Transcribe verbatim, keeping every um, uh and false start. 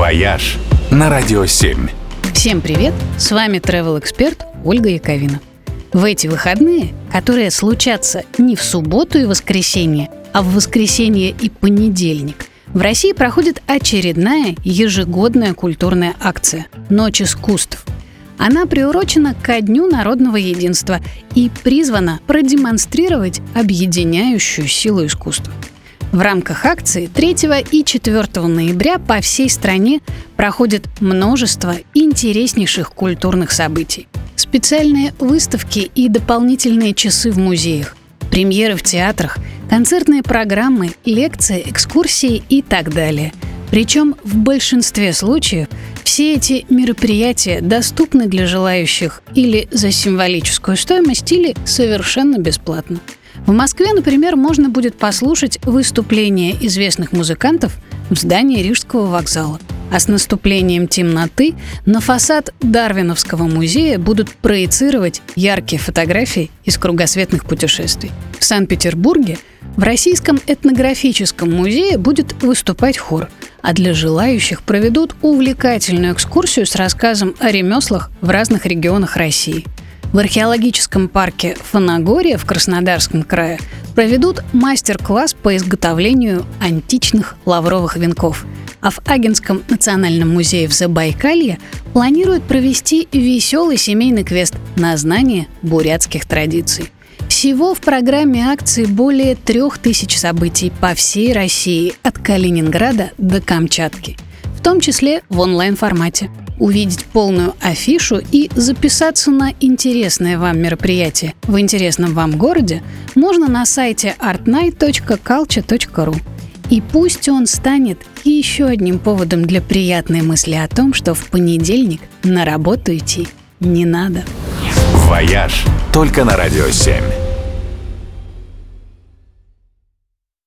«Вояж» на Радио семь. Всем привет! С вами travel-эксперт Ольга Яковина. В эти выходные, которые случатся не в субботу и воскресенье, а в воскресенье и понедельник, в России проходит очередная ежегодная культурная акция «Ночь искусств». Она приурочена ко Дню народного единства и призвана продемонстрировать объединяющую силу искусства. В рамках акции третьего и четвёртого ноября по всей стране проходит множество интереснейших культурных событий. Специальные выставки и дополнительные часы в музеях, премьеры в театрах, концертные программы, лекции, экскурсии и так далее. Причем в большинстве случаев все эти мероприятия доступны для желающих или за символическую стоимость, или совершенно бесплатно. В Москве, например, можно будет послушать выступления известных музыкантов в здании Рижского вокзала. А с наступлением темноты на фасад Дарвиновского музея будут проецировать яркие фотографии из кругосветных путешествий. В Санкт-Петербурге в Российском этнографическом музее будет выступать хор, а для желающих проведут увлекательную экскурсию с рассказом о ремеслах в разных регионах России. В археологическом парке Фанагория в Краснодарском крае проведут мастер-класс по изготовлению античных лавровых венков, а в Агинском национальном музее в Забайкалье планируют провести веселый семейный квест на знание бурятских традиций. Всего в программе акции более трех тысяч событий по всей России, от Калининграда до Камчатки, в том числе в онлайн-формате. Увидеть полную афишу и записаться на интересное вам мероприятие в интересном вам городе можно на сайте арт найт точка калча точка ру. И пусть он станет еще одним поводом для приятной мысли о том, что в понедельник на работу идти не надо. «Вояж» только на Радио семь.